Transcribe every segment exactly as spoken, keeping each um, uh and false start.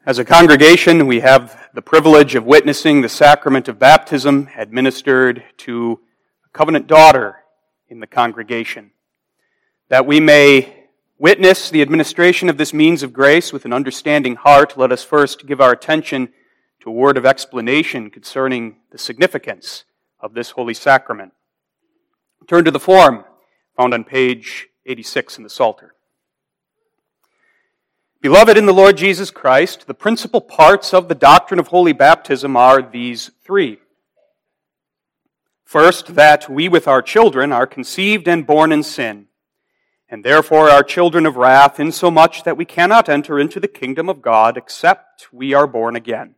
As a congregation, we have the privilege of witnessing the sacrament of baptism administered to a covenant daughter in the congregation. That we may witness the administration of this means of grace with an understanding heart, let us first give our attention to a word of explanation concerning the significance of this holy sacrament. Turn to the form found on page eighty-six in the Psalter. Beloved in the Lord Jesus Christ, the principal parts of the doctrine of holy baptism are these three. First, that we with our children are conceived and born in sin, and therefore are children of wrath, insomuch that we cannot enter into the kingdom of God except we are born again.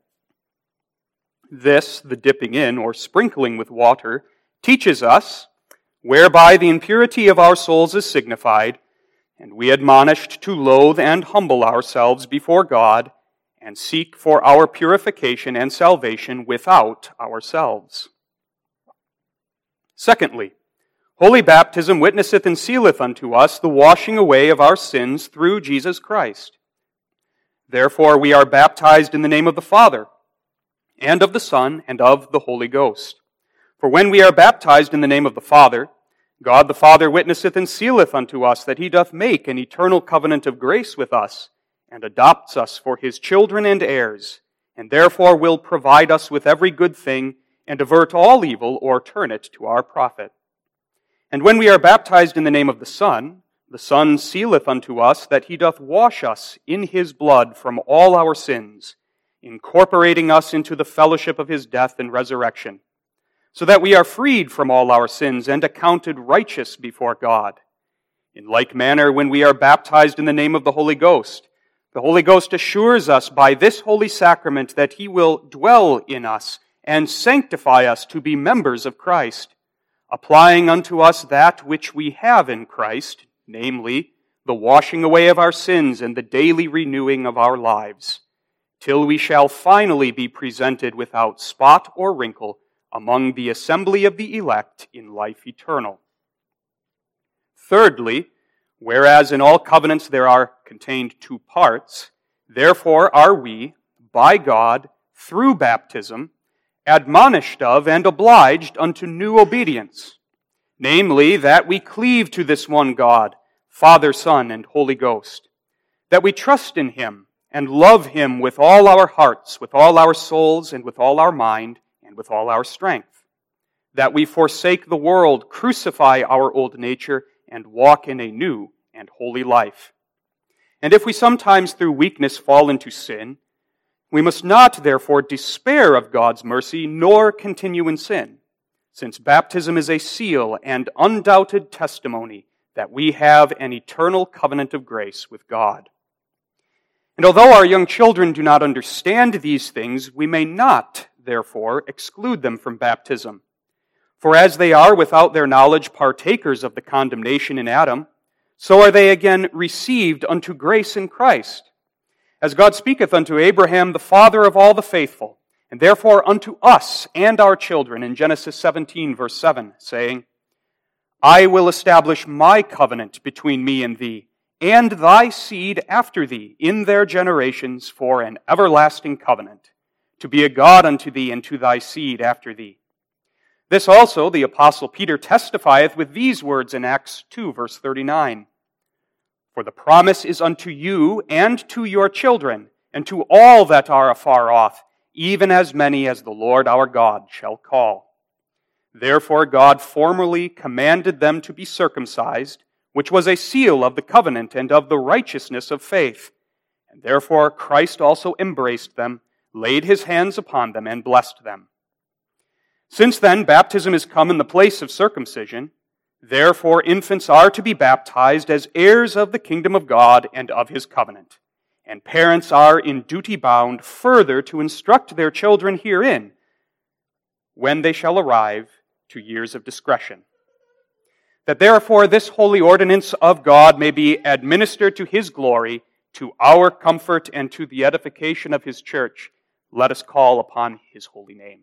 This, the dipping in or sprinkling with water, teaches us, whereby the impurity of our souls is signified, and we admonished to loathe and humble ourselves before God and seek for our purification and salvation without ourselves. Secondly, holy baptism witnesseth and sealeth unto us the washing away of our sins through Jesus Christ. Therefore we are baptized in the name of the Father, and of the Son, and of the Holy Ghost. For when we are baptized in the name of the Father, God the Father witnesseth and sealeth unto us that he doth make an eternal covenant of grace with us, and adopts us for his children and heirs, and therefore will provide us with every good thing, and avert all evil, or turn it to our profit. And when we are baptized in the name of the Son, the Son sealeth unto us that he doth wash us in his blood from all our sins, incorporating us into the fellowship of his death and resurrection, so that we are freed from all our sins and accounted righteous before God. In like manner, when we are baptized in the name of the Holy Ghost, the Holy Ghost assures us by this holy sacrament that he will dwell in us and sanctify us to be members of Christ, applying unto us that which we have in Christ, namely, the washing away of our sins and the daily renewing of our lives, till we shall finally be presented without spot or wrinkle among the assembly of the elect in life eternal. Thirdly, whereas in all covenants there are contained two parts, therefore are we, by God, through baptism, admonished of and obliged unto new obedience, namely, that we cleave to this one God, Father, Son, and Holy Ghost, that we trust in him and love him with all our hearts, with all our souls, and with all our mind, and with all our strength, that we forsake the world, crucify our old nature, and walk in a new and holy life. And if we sometimes through weakness fall into sin, we must not therefore despair of God's mercy, nor continue in sin, since baptism is a seal and undoubted testimony that we have an eternal covenant of grace with God. And although our young children do not understand these things, we may not therefore exclude them from baptism. For as they are without their knowledge partakers of the condemnation in Adam, so are they again received unto grace in Christ. As God speaketh unto Abraham, the father of all the faithful, and therefore unto us and our children in Genesis seventeen, verse seven, saying, I will establish my covenant between me and thee, and thy seed after thee in their generations for an everlasting covenant, to be a God unto thee and to thy seed after thee. This also the Apostle Peter testifieth with these words in Acts two, verse thirty-nine. For the promise is unto you and to your children, and to all that are afar off, even as many as the Lord our God shall call. Therefore God formerly commanded them to be circumcised, which was a seal of the covenant and of the righteousness of faith. And therefore Christ also embraced them, laid his hands upon them, and blessed them. Since then baptism is come in the place of circumcision, therefore infants are to be baptized as heirs of the kingdom of God and of his covenant. And parents are in duty bound further to instruct their children herein, when they shall arrive to years of discretion. That therefore this holy ordinance of God may be administered to his glory, to our comfort, and to the edification of his church, let us call upon his holy name.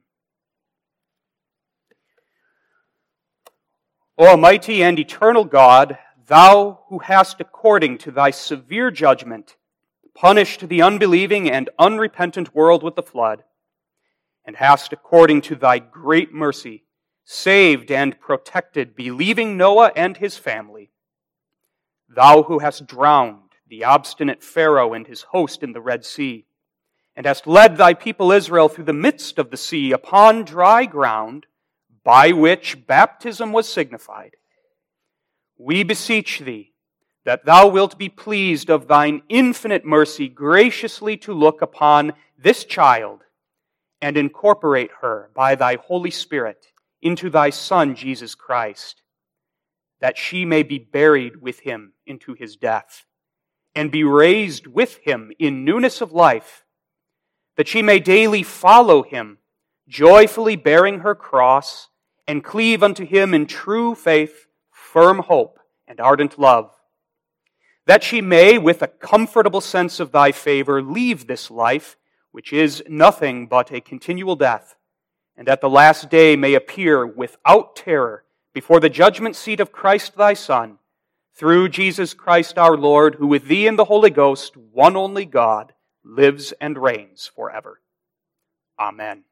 O Almighty and eternal God, thou who hast, according to thy severe judgment, punished the unbelieving and unrepentant world with the flood, and hast, according to thy great mercy, saved and protected believing Noah and his family. Thou who hast drowned the obstinate Pharaoh and his host in the Red Sea, and hast led thy people Israel through the midst of the sea upon dry ground, by which baptism was signified. We beseech thee that thou wilt be pleased of thine infinite mercy graciously to look upon this child and incorporate her by thy Holy Spirit into thy Son, Jesus Christ, that she may be buried with him into his death, and be raised with him in newness of life, that she may daily follow him, joyfully bearing her cross, and cleave unto him in true faith, firm hope, and ardent love, that she may, with a comfortable sense of thy favor, leave this life, which is nothing but a continual death, and at the last day may appear without terror before the judgment seat of Christ thy Son, through Jesus Christ our Lord, who with thee and the Holy Ghost, one only God, lives and reigns forever. Amen.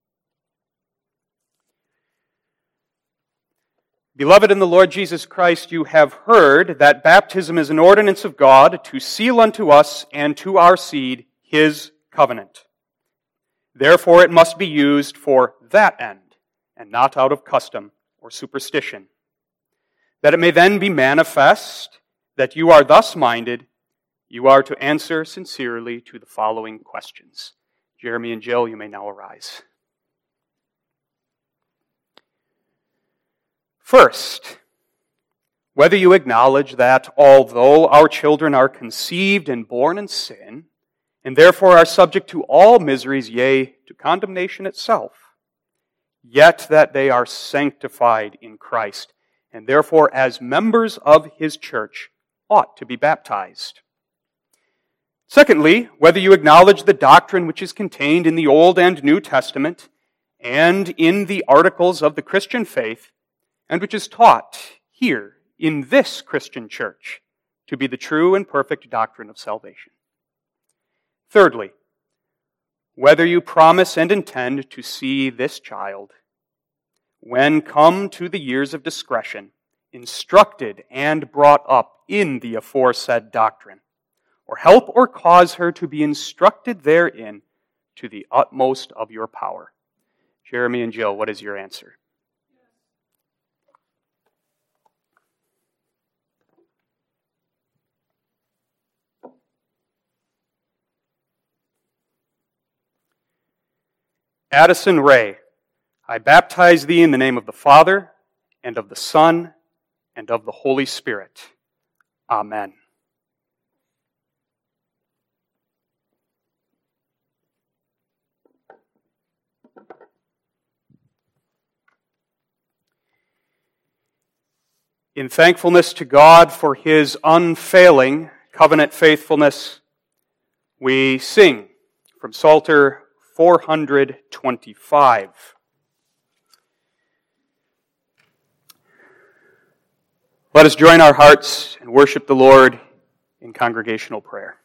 Beloved in the Lord Jesus Christ, you have heard that baptism is an ordinance of God to seal unto us and to our seed his covenant. Therefore it must be used for that end, and not out of custom or superstition, that it may then be manifest that you are thus minded. You are to answer sincerely to the following questions. Jeremy and Jill, you may now arise. First, whether you acknowledge that although our children are conceived and born in sin, and therefore are subject to all miseries, yea, to condemnation itself, yet that they are sanctified in Christ, and therefore as members of his church ought to be baptized. Secondly, whether you acknowledge the doctrine which is contained in the Old and New Testament and in the articles of the Christian faith, and which is taught here in this Christian church to be the true and perfect doctrine of salvation. Thirdly, whether you promise and intend to see this child, when come to the years of discretion, instructed and brought up in the aforesaid doctrine, or help or cause her to be instructed therein to the utmost of your power. Jeremy and Jill, what is your answer? Addison Ray, I baptize thee in the name of the Father, and of the Son, and of the Holy Spirit. Amen. In thankfulness to God for his unfailing covenant faithfulness, we sing from Psalter four hundred twenty-five. Let us join our hearts and worship the Lord in congregational prayer.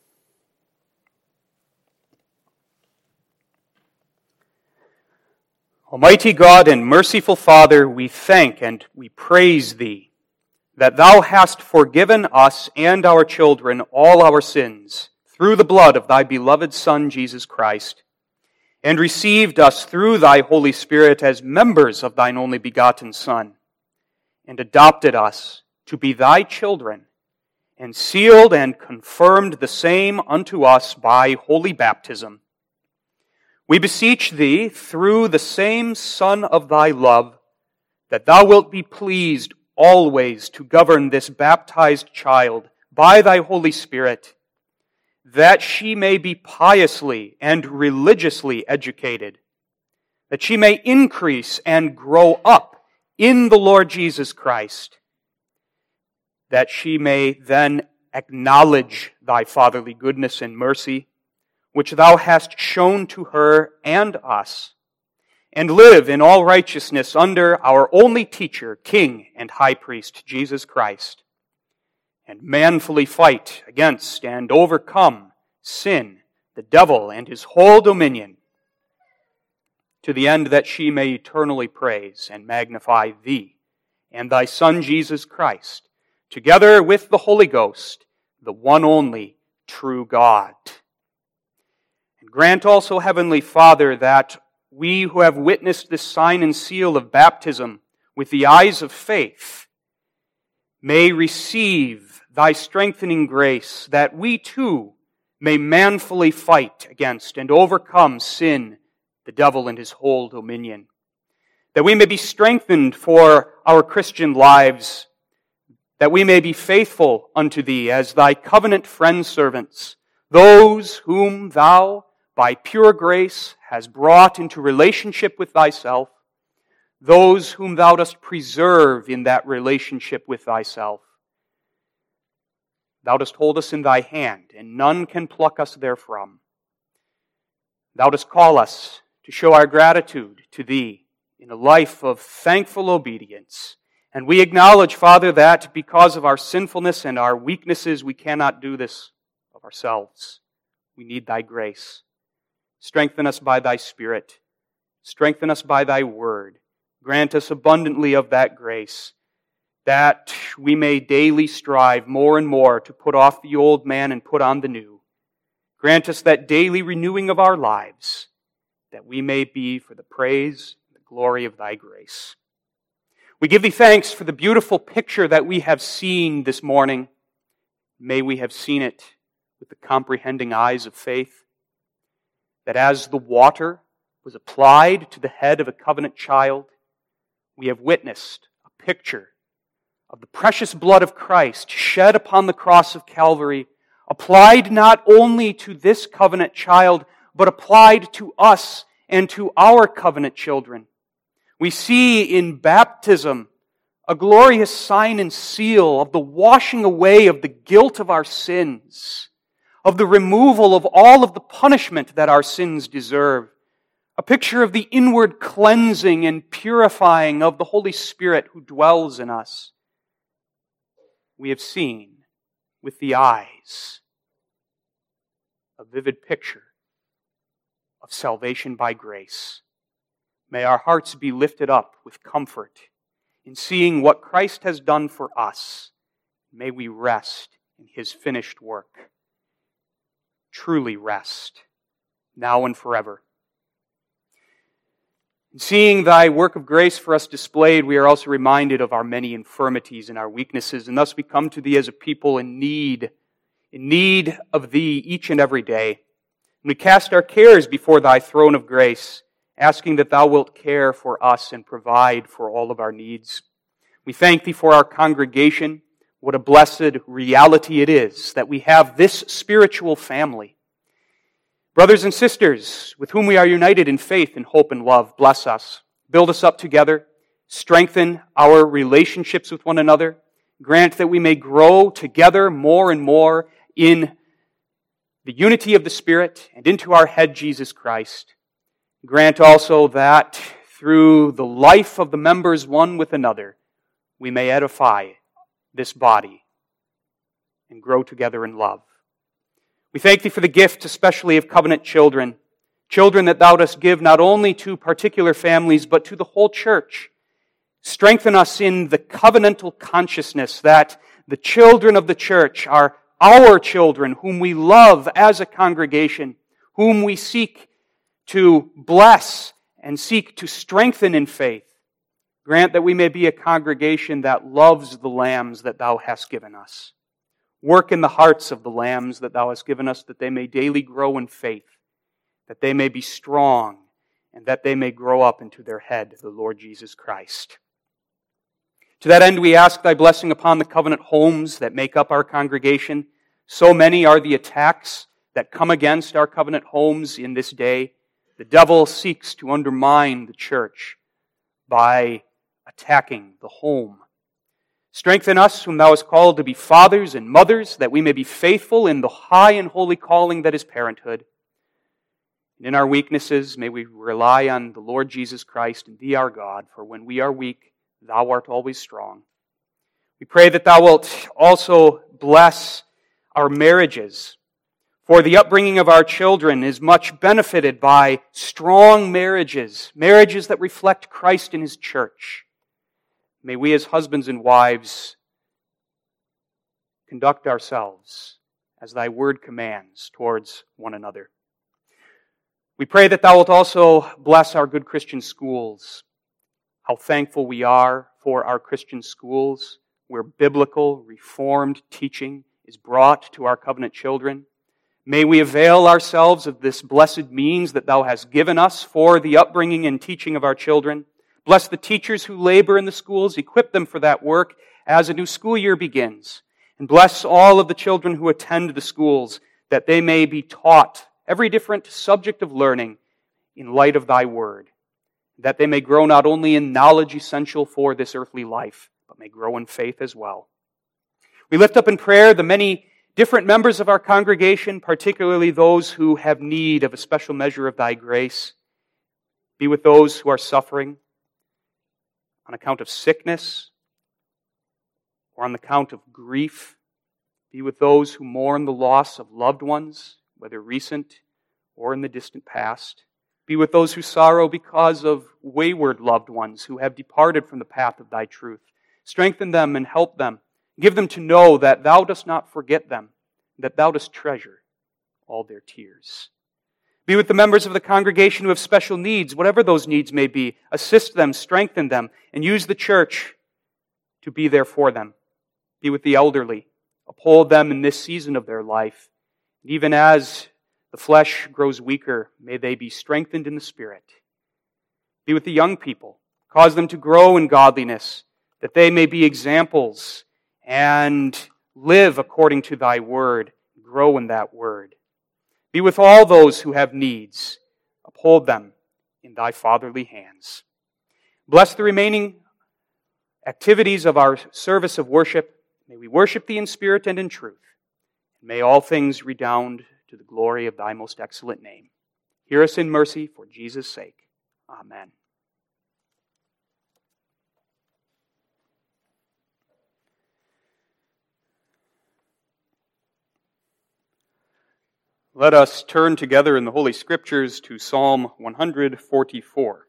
Almighty God and merciful Father, we thank and we praise thee that thou hast forgiven us and our children all our sins through the blood of thy beloved Son, Jesus Christ, and received us through thy Holy Spirit as members of thine only begotten Son, and adopted us to be thy children, and sealed and confirmed the same unto us by holy baptism. We beseech thee, through the same Son of thy love, that thou wilt be pleased always to govern this baptized child by thy Holy Spirit, that she may be piously and religiously educated, that she may increase and grow up in the Lord Jesus Christ, that she may then acknowledge thy fatherly goodness and mercy, which thou hast shown to her and us, and live in all righteousness under our only teacher, King, and High Priest, Jesus Christ, and manfully fight against and overcome sin, the devil, and his whole dominion, to the end that she may eternally praise and magnify Thee and Thy Son Jesus Christ, together with the Holy Ghost, the one only true God. And grant also, Heavenly Father, that we who have witnessed this sign and seal of baptism with the eyes of faith may receive Thy strengthening grace, that we too may manfully fight against and overcome sin, the devil, and his whole dominion. That we may be strengthened for our Christian lives, that we may be faithful unto Thee as Thy covenant friend servants, those whom Thou, by pure grace, hast brought into relationship with Thyself, those whom Thou dost preserve in that relationship with Thyself. Thou dost hold us in Thy hand, and none can pluck us therefrom. Thou dost call us to show our gratitude to Thee in a life of thankful obedience. And we acknowledge, Father, that because of our sinfulness and our weaknesses, we cannot do this of ourselves. We need Thy grace. Strengthen us by Thy Spirit. Strengthen us by Thy Word. Grant us abundantly of that grace, that we may daily strive more and more to put off the old man and put on the new. Grant us that daily renewing of our lives, that we may be for the praise and the glory of Thy grace. We give Thee thanks for the beautiful picture that we have seen this morning. May we have seen it with the comprehending eyes of faith, that as the water was applied to the head of a covenant child, we have witnessed a picture of the precious blood of Christ shed upon the cross of Calvary, applied not only to this covenant child, but applied to us and to our covenant children. We see in baptism a glorious sign and seal of the washing away of the guilt of our sins, of the removal of all of the punishment that our sins deserve, a picture of the inward cleansing and purifying of the Holy Spirit who dwells in us. We have seen with the eyes a vivid picture of salvation by grace. May our hearts be lifted up with comfort in seeing what Christ has done for us. May we rest in His finished work. Truly rest, now and forever. In seeing Thy work of grace for us displayed, we are also reminded of our many infirmities and our weaknesses, and thus we come to Thee as a people in need, in need of Thee each and every day. And we cast our cares before Thy throne of grace, asking that Thou wilt care for us and provide for all of our needs. We thank Thee for our congregation. What a blessed reality it is that we have this spiritual family. Brothers and sisters, with whom we are united in faith and hope and love, bless us. Build us up together. Strengthen our relationships with one another. Grant that we may grow together more and more in the unity of the Spirit and into our head, Jesus Christ. Grant also that through the life of the members one with another, we may edify this body and grow together in love. We thank Thee for the gift especially of covenant children, children that Thou dost give not only to particular families, but to the whole church. Strengthen us in the covenantal consciousness that the children of the church are our children, whom we love as a congregation, whom we seek to bless and seek to strengthen in faith. Grant that we may be a congregation that loves the lambs that Thou hast given us. Work in the hearts of the lambs that Thou hast given us, that they may daily grow in faith, that they may be strong, and that they may grow up into their head, the Lord Jesus Christ. To that end, we ask Thy blessing upon the covenant homes that make up our congregation. So many are the attacks that come against our covenant homes in this day. The devil seeks to undermine the church by attacking the home. Strengthen us, whom Thou hast called to be fathers and mothers, that we may be faithful in the high and holy calling that is parenthood. And in our weaknesses, may we rely on the Lord Jesus Christ and Thee our God, for when we are weak, Thou art always strong. We pray that Thou wilt also bless our marriages. For the upbringing of our children is much benefited by strong marriages, marriages that reflect Christ in His church. May we as husbands and wives conduct ourselves as Thy word commands towards one another. We pray that Thou wilt also bless our good Christian schools. How thankful we are for our Christian schools where biblical, reformed teaching is brought to our covenant children. May we avail ourselves of this blessed means that Thou hast given us for the upbringing and teaching of our children. Bless the teachers who labor in the schools, equip them for that work as a new school year begins. And bless all of the children who attend the schools, that they may be taught every different subject of learning in light of Thy word, that they may grow not only in knowledge essential for this earthly life, but may grow in faith as well. We lift up in prayer the many different members of our congregation, particularly those who have need of a special measure of Thy grace. Be with those who are suffering on account of sickness or on account of grief. Be with those who mourn the loss of loved ones, whether recent or in the distant past. Be with those who sorrow because of wayward loved ones who have departed from the path of Thy truth. Strengthen them and help them. Give them to know that Thou dost not forget them, that Thou dost treasure all their tears. Be with the members of the congregation who have special needs, whatever those needs may be. Assist them, strengthen them, and use the church to be there for them. Be with the elderly. Uphold them in this season of their life. And even as the flesh grows weaker, may they be strengthened in the Spirit. Be with the young people. Cause them to grow in godliness, that they may be examples and live according to Thy word, grow in that word. Be with all those who have needs. Uphold them in Thy fatherly hands. Bless the remaining activities of our service of worship. May we worship Thee in spirit and in truth. May all things redound to the glory of Thy most excellent name. Hear us in mercy for Jesus' sake. Amen. Let us turn together in the Holy Scriptures to Psalm one forty-four.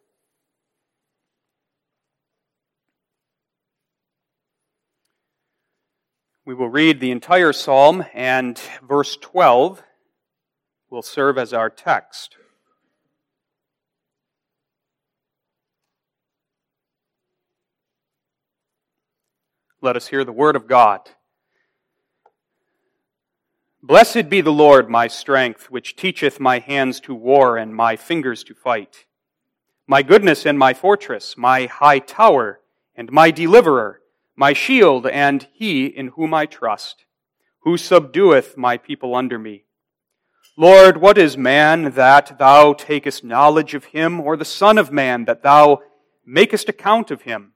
We will read the entire psalm, and verse twelve will serve as our text. Let us hear the word of God. Blessed be the Lord, my strength, which teacheth my hands to war and my fingers to fight. My goodness and my fortress, my high tower and my deliverer, my shield and he in whom I trust, who subdueth my people under me. Lord, what is man that Thou takest knowledge of him, or the son of man that Thou makest account of him?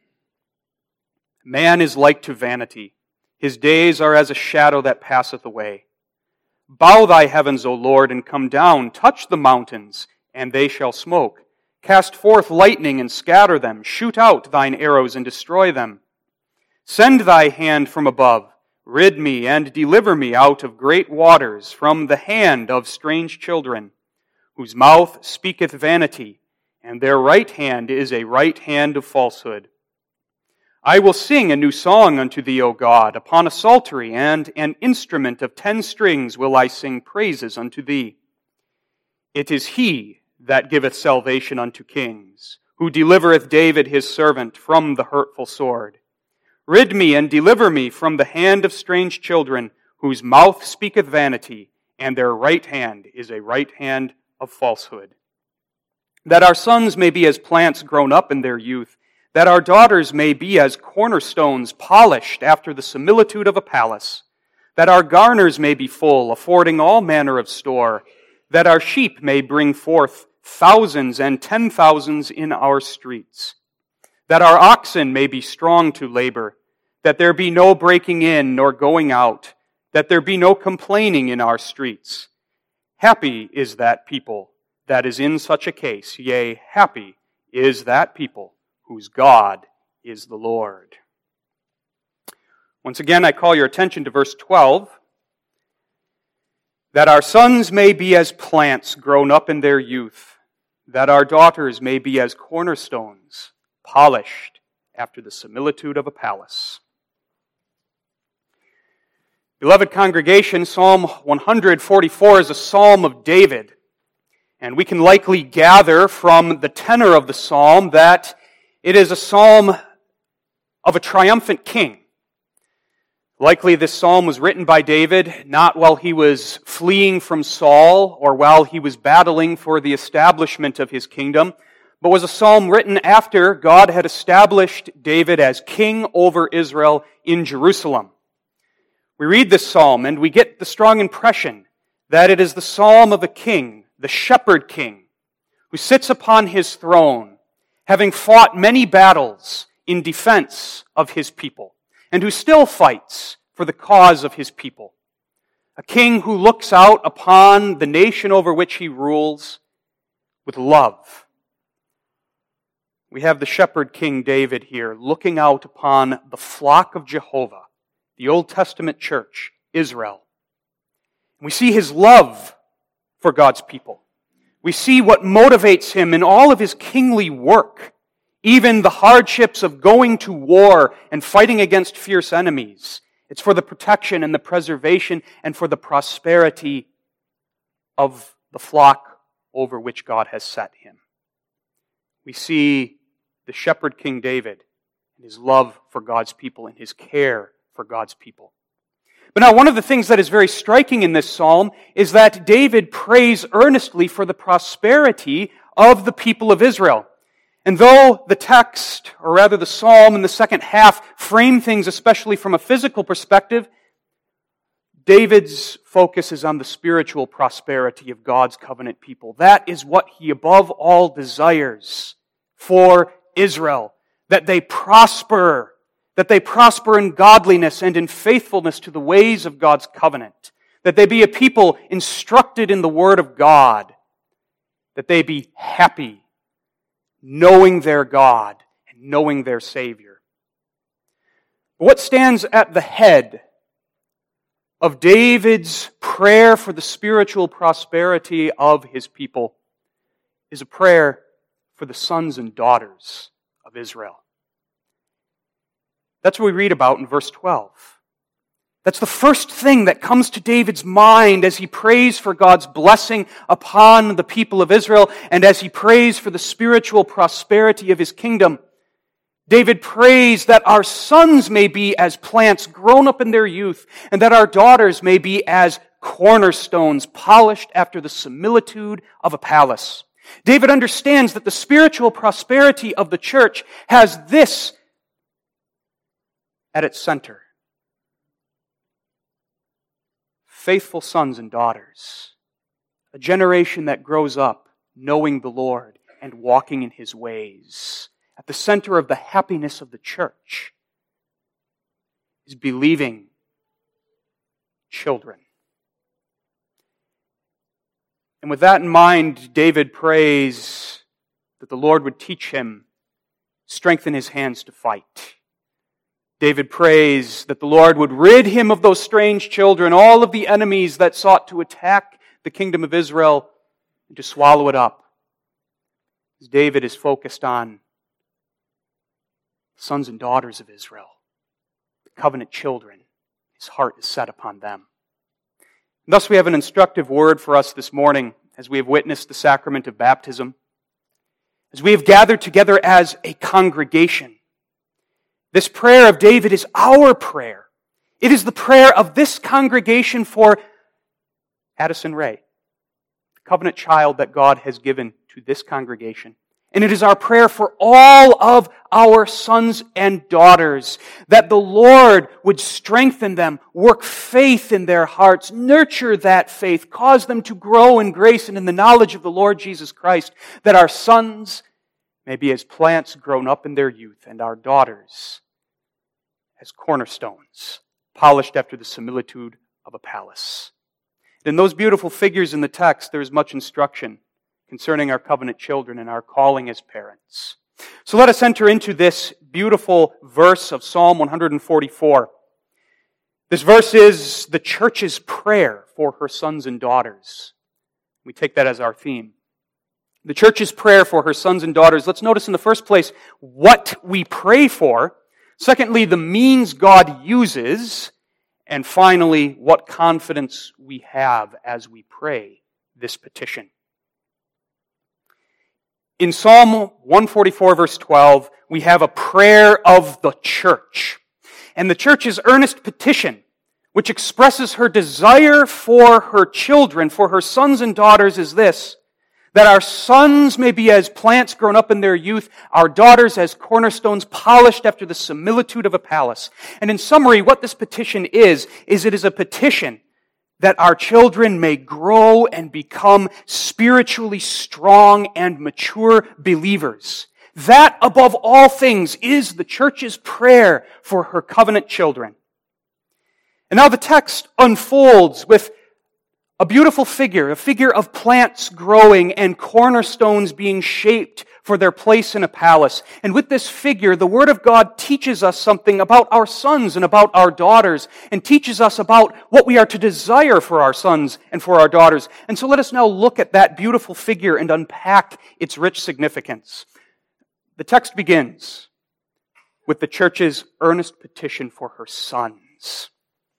Man is like to vanity. His days are as a shadow that passeth away. Bow Thy heavens, O Lord, and come down. Touch the mountains, and they shall smoke. Cast forth lightning and scatter them. Shoot out Thine arrows and destroy them. Send Thy hand from above. Rid me and deliver me out of great waters, from the hand of strange children, whose mouth speaketh vanity, and their right hand is a right hand of falsehood. I will sing a new song unto Thee, O God. Upon a psaltery and an instrument of ten strings will I sing praises unto Thee. It is He that giveth salvation unto kings, who delivereth David his servant from the hurtful sword. Rid me and deliver me from the hand of strange children, whose mouth speaketh vanity, and their right hand is a right hand of falsehood. That our sons may be as plants grown up in their youth, that our daughters may be as cornerstones polished after the similitude of a palace, that our garners may be full, affording all manner of store, that our sheep may bring forth thousands and ten thousands in our streets, that our oxen may be strong to labor, that there be no breaking in nor going out, that there be no complaining in our streets. Happy is that people that is in such a case, yea, happy is that people whose God is the Lord. Once again, I call your attention to verse twelve. that our sons may be as plants grown up in their youth, that our daughters may be as cornerstones, polished after the similitude of a palace. Beloved congregation, Psalm one forty-four is a psalm of David, and we can likely gather from the tenor of the psalm that it is a psalm of a triumphant king. Likely this psalm was written by David not while he was fleeing from Saul or while he was battling for the establishment of his kingdom, but was a psalm written after God had established David as king over Israel in Jerusalem. We read this psalm and we get the strong impression that it is the psalm of a king, the shepherd king, who sits upon his throne, having fought many battles in defense of his people, and who still fights for the cause of his people. A king who looks out upon the nation over which he rules with love. We have the shepherd king David here looking out upon the flock of Jehovah, the Old Testament church, Israel. We see his love for God's people. We see what motivates him in all of his kingly work, even the hardships of going to war and fighting against fierce enemies. It's for the protection and the preservation and for the prosperity of the flock over which God has set him. We see the shepherd King David and his love for God's people and his care for God's people. But now, one of the things that is very striking in this psalm is that David prays earnestly for the prosperity of the people of Israel. And though the text, or rather the psalm in the second half, frame things especially from a physical perspective, David's focus is on the spiritual prosperity of God's covenant people. That is what he above all desires for Israel, that they prosper that they prosper in godliness and in faithfulness to the ways of God's covenant, that they be a people instructed in the Word of God, that they be happy, knowing their God and knowing their Savior. What stands at the head of David's prayer for the spiritual prosperity of his people is a prayer for the sons and daughters of Israel. That's what we read about in verse twelve. That's the first thing that comes to David's mind as he prays for God's blessing upon the people of Israel and as he prays for the spiritual prosperity of his kingdom. David prays that our sons may be as plants grown up in their youth and that our daughters may be as cornerstones polished after the similitude of a palace. David understands that the spiritual prosperity of the church has this at its center: faithful sons and daughters, a generation that grows up knowing the Lord and walking in His ways. At the center of the happiness of the church is believing children. And with that in mind, David prays that the Lord would teach him, strengthen his hands to fight. David prays that the Lord would rid him of those strange children, all of the enemies that sought to attack the kingdom of Israel and to swallow it up. As David is focused on sons and daughters of Israel, the covenant children, his heart is set upon them. And thus we have an instructive word for us this morning as we have witnessed the sacrament of baptism, as we have gathered together as a congregation. This prayer of David is our prayer. It is the prayer of this congregation for Addison Ray, the covenant child that God has given to this congregation. And it is our prayer for all of our sons and daughters, that the Lord would strengthen them, work faith in their hearts, nurture that faith, cause them to grow in grace and in the knowledge of the Lord Jesus Christ, that our sons may be as plants grown up in their youth, and our daughters as cornerstones, polished after the similitude of a palace. In those beautiful figures in the text, there is much instruction concerning our covenant children and our calling as parents. So let us enter into this beautiful verse of Psalm one forty-four. This verse is the church's prayer for her sons and daughters. We take that as our theme. The church's prayer for her sons and daughters. Let's notice in the first place what we pray for. Secondly, the means God uses. And finally, what confidence we have as we pray this petition. In Psalm one forty-four, verse twelve, we have a prayer of the church. And the church's earnest petition, which expresses her desire for her children, for her sons and daughters, is this: that our sons may be as plants grown up in their youth, our daughters as cornerstones polished after the similitude of a palace. And in summary, what this petition is, is it is a petition that our children may grow and become spiritually strong and mature believers. That, above all things, is the church's prayer for her covenant children. And now the text unfolds with a beautiful figure, a figure of plants growing and cornerstones being shaped for their place in a palace. And with this figure, the Word of God teaches us something about our sons and about our daughters, and teaches us about what we are to desire for our sons and for our daughters. And so let us now look at that beautiful figure and unpack its rich significance. The text begins with the church's earnest petition for her sons.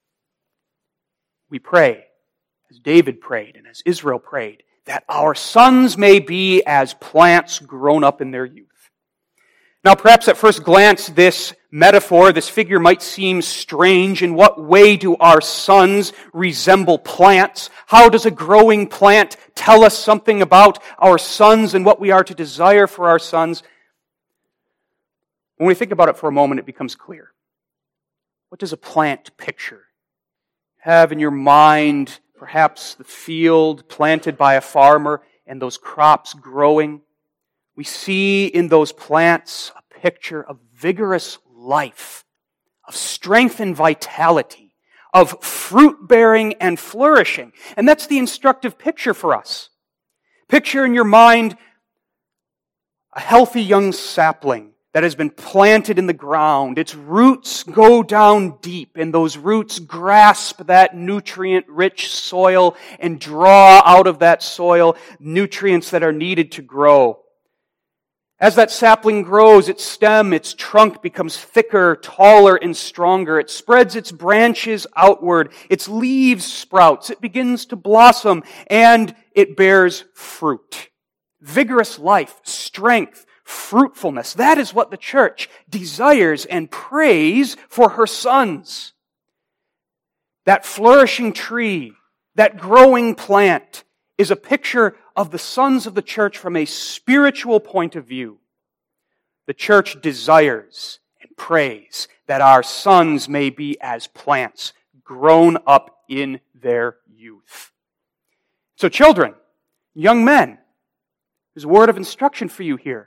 We pray, as David prayed and as Israel prayed, that our sons may be as plants grown up in their youth. Now, perhaps at first glance, this metaphor, this figure might seem strange. In what way do our sons resemble plants? How does a growing plant tell us something about our sons and what we are to desire for our sons? When we think about it for a moment, it becomes clear. What does a plant picture? Have in your mind perhaps the field planted by a farmer and those crops growing. We see in those plants a picture of vigorous life, of strength and vitality, of fruit-bearing and flourishing. And that's the instructive picture for us. Picture in your mind a healthy young sapling that has been planted in the ground. Its roots go down deep, and those roots grasp that nutrient-rich soil and draw out of that soil nutrients that are needed to grow. As that sapling grows, its stem, its trunk becomes thicker, taller, and stronger. It spreads its branches outward. Its leaves sprouts. It begins to blossom, and it bears fruit. Vigorous life, strength, fruitfulness. That is what the church desires and prays for her sons. That flourishing tree, that growing plant, is a picture of the sons of the church from a spiritual point of view. The church desires and prays that our sons may be as plants grown up in their youth. So children, young men, there's a word of instruction for you here.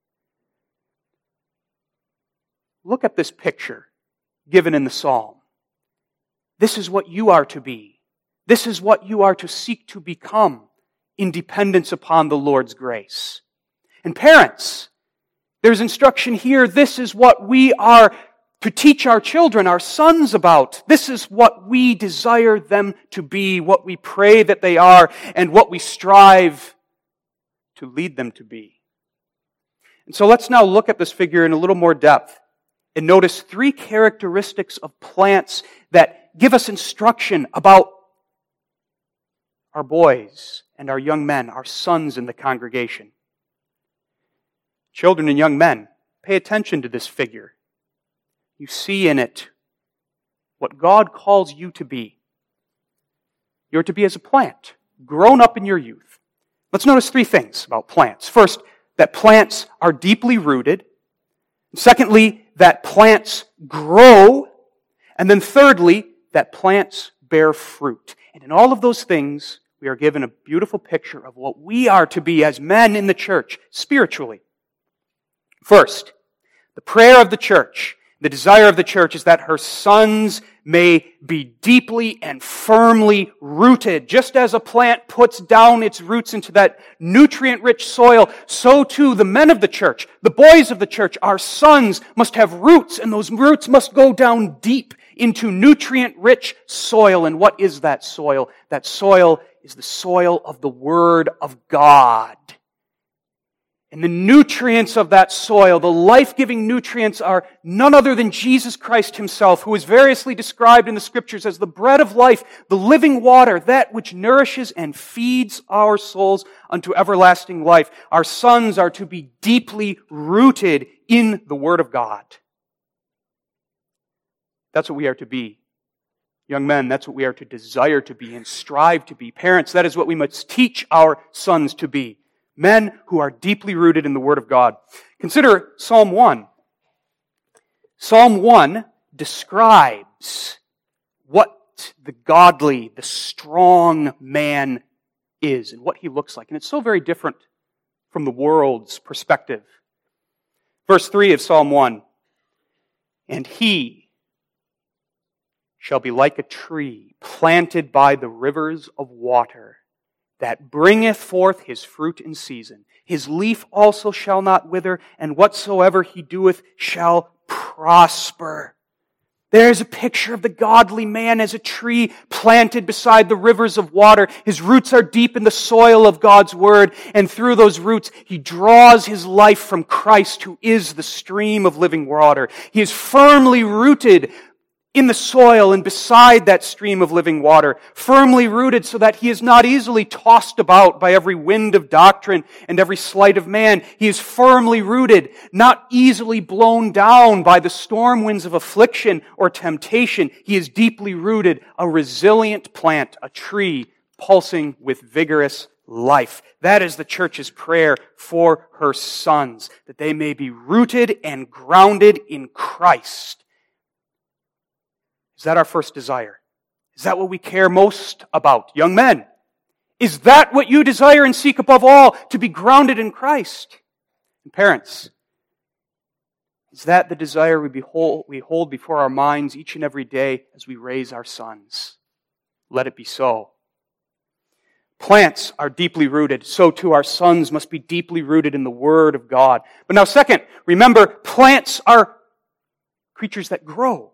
Look at this picture given in the psalm. This is what you are to be. This is what you are to seek to become in dependence upon the Lord's grace. And parents, there's instruction here. This is what we are to teach our children, our sons about. This is what we desire them to be, what we pray that they are, and what we strive to lead them to be. And so let's now look at this figure in a little more depth and notice three characteristics of plants that give us instruction about our boys and our young men, our sons in the congregation. Children and young men, pay attention to this figure. You see in it what God calls you to be. You're to be as a plant, grown up in your youth. Let's notice three things about plants. First, that plants are deeply rooted. Secondly, that plants grow. And then thirdly, that plants bear fruit. And in all of those things, we are given a beautiful picture of what we are to be as men in the church, spiritually. First, the prayer of the church, the desire of the church is that her sons may be deeply and firmly rooted. Just as a plant puts down its roots into that nutrient-rich soil, so too the men of the church, the boys of the church, our sons must have roots, and those roots must go down deep into nutrient-rich soil. And what is that soil? That soil is the soil of the Word of God. And the nutrients of that soil, the life-giving nutrients, are none other than Jesus Christ Himself, who is variously described in the Scriptures as the bread of life, the living water, that which nourishes and feeds our souls unto everlasting life. Our sons are to be deeply rooted in the Word of God. That's what we are to be. Young men, that's what we are to desire to be and strive to be. Parents, that is what we must teach our sons to be. Men who are deeply rooted in the Word of God. Consider Psalm one. Psalm one describes what the godly, the strong man is and what he looks like. And it's so very different from the world's perspective. Verse three of Psalm one. And he shall be like a tree planted by the rivers of water, that bringeth forth his fruit in season. His leaf also shall not wither, and whatsoever he doeth shall prosper. There's a picture of the godly man as a tree planted beside the rivers of water. His roots are deep in the soil of God's Word, and through those roots he draws his life from Christ, who is the stream of living water. He is firmly rooted in the soil and beside that stream of living water, firmly rooted so that he is not easily tossed about by every wind of doctrine and every sleight of man. He is firmly rooted, not easily blown down by the storm winds of affliction or temptation. He is deeply rooted, a resilient plant, a tree pulsing with vigorous life. That is the church's prayer for her sons, that they may be rooted and grounded in Christ. Is that our first desire? Is that what we care most about? Young men, is that what you desire and seek above all? To be grounded in Christ? And parents, is that the desire we behold, we hold before our minds each and every day as we raise our sons? Let it be so. Plants are deeply rooted, so too our sons must be deeply rooted in the Word of God. But now second, remember, plants are creatures that grow.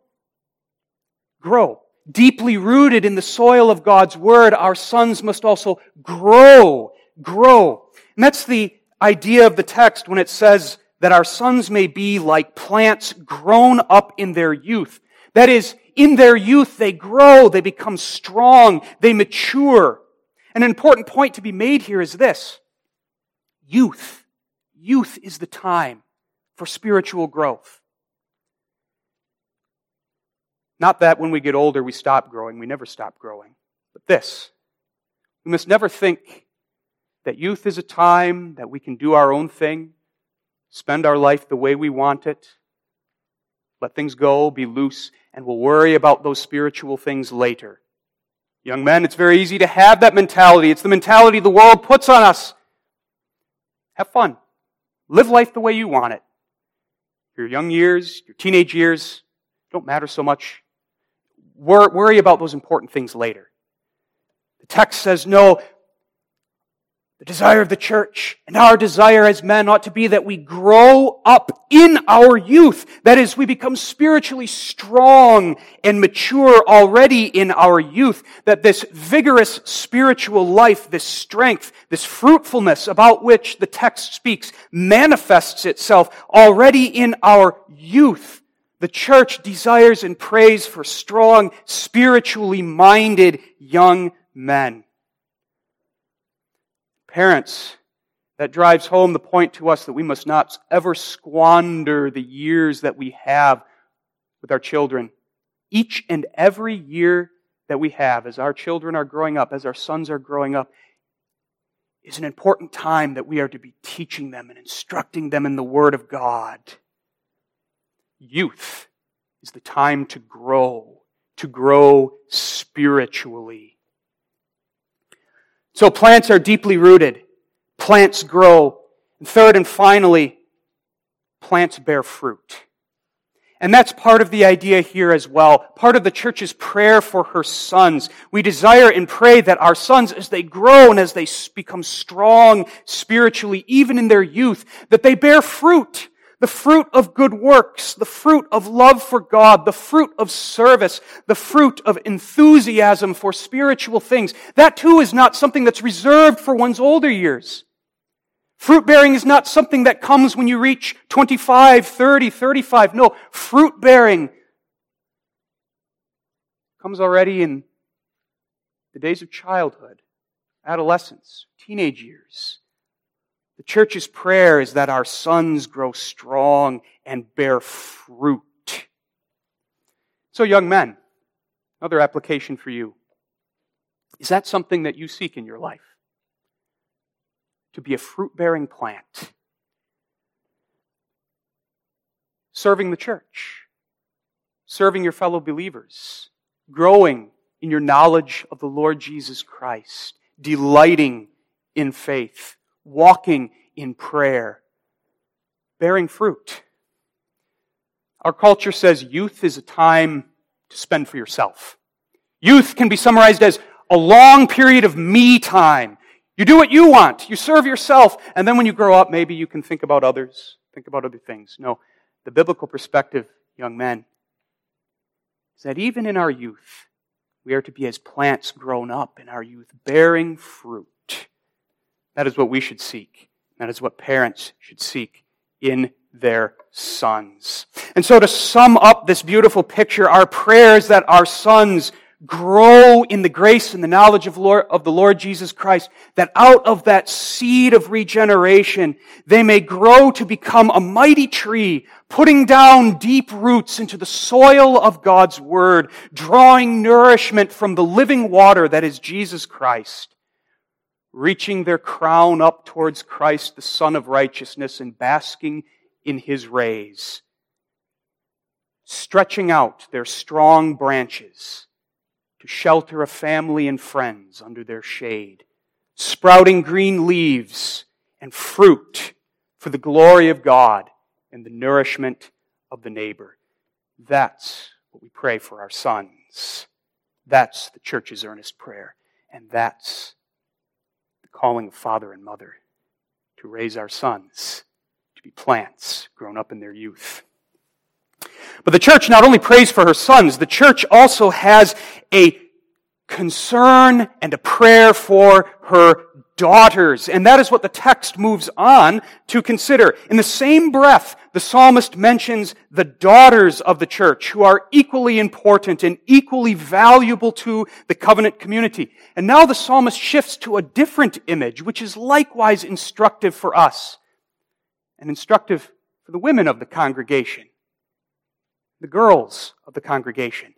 Grow. Deeply rooted in the soil of God's Word, our sons must also grow. Grow. And that's the idea of the text when it says that our sons may be like plants grown up in their youth. That is, in their youth they grow, they become strong, they mature. An important point to be made here is this. Youth. Youth is the time for spiritual growth. Not that when we get older we stop growing. We never stop growing. But this. We must never think that youth is a time that we can do our own thing, spend our life the way we want it, let things go, be loose, and we'll worry about those spiritual things later. Young men, it's very easy to have that mentality. It's the mentality the world puts on us. Have fun. Live life the way you want it. Your young years, your teenage years, don't matter so much. Worry about those important things later. The text says, no, the desire of the church and our desire as men ought to be that we grow up in our youth. That is, we become spiritually strong and mature already in our youth. That this vigorous spiritual life, this strength, this fruitfulness about which the text speaks manifests itself already in our youth. The church desires and prays for strong, spiritually minded young men. Parents, that drives home the point to us that we must not ever squander the years that we have with our children. Each and every year that we have as our children are growing up, as our sons are growing up, is an important time that we are to be teaching them and instructing them in the Word of God. Youth is the time to grow, to grow spiritually. So plants are deeply rooted. Plants grow. And third and finally, plants bear fruit. And that's part of the idea here as well. Part of the church's prayer for her sons. We desire and pray that our sons, as they grow and as they become strong spiritually, even in their youth, that they bear fruit. The fruit of good works, the fruit of love for God, the fruit of service, the fruit of enthusiasm for spiritual things. That too is not something that's reserved for one's older years. Fruit bearing is not something that comes when you reach twenty-five, thirty, thirty-five. No, fruit bearing comes already in the days of childhood, adolescence, teenage years. The church's prayer is that our sons grow strong and bear fruit. So, young men, another application for you. Is that something that you seek in your life? To be a fruit-bearing plant. Serving the church. Serving your fellow believers. Growing in your knowledge of the Lord Jesus Christ. Delighting in faith. Walking in prayer, bearing fruit. Our culture says youth is a time to spend for yourself. Youth can be summarized as a long period of me time. You do what you want, you serve yourself, and then when you grow up, maybe you can think about others, think about other things. No, the biblical perspective, young men, is that even in our youth, we are to be as plants grown up in our youth, bearing fruit. That is what we should seek. That is what parents should seek in their sons. And so to sum up this beautiful picture, our prayer is that our sons grow in the grace and the knowledge of, Lord, of the Lord Jesus Christ, that out of that seed of regeneration, they may grow to become a mighty tree, putting down deep roots into the soil of God's Word, drawing nourishment from the living water that is Jesus Christ, reaching their crown up towards Christ, the Son of Righteousness, and basking in His rays, stretching out their strong branches to shelter a family and friends under their shade, sprouting green leaves and fruit for the glory of God and the nourishment of the neighbor. That's what we pray for our sons. That's the church's earnest prayer, and that's calling of father and mother to raise our sons to be plants grown up in their youth. But the church not only prays for her sons, the church also has a concern and a prayer for her daughters. And that is what the text moves on to consider. In the same breath, the psalmist mentions the daughters of the church, who are equally important and equally valuable to the covenant community. And now the psalmist shifts to a different image, which is likewise instructive for us and instructive for the women of the congregation, the girls of the congregation.